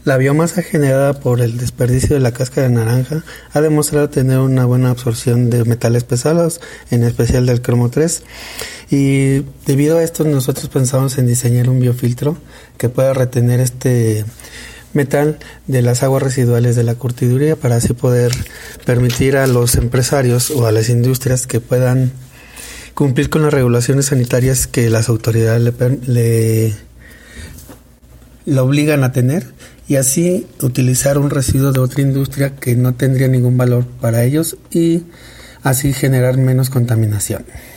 La biomasa generada por el desperdicio de la cáscara de naranja ha demostrado tener una buena absorción de metales pesados, en especial del cromo 3. Y debido a esto nosotros pensamos en diseñar un biofiltro que pueda retener este metal de las aguas residuales de la curtiduría para así poder permitir a los empresarios o a las industrias que puedan cumplir con las regulaciones sanitarias que las autoridades le obligan a tener, y así utilizar un residuo de otra industria que no tendría ningún valor para ellos y así generar menos contaminación.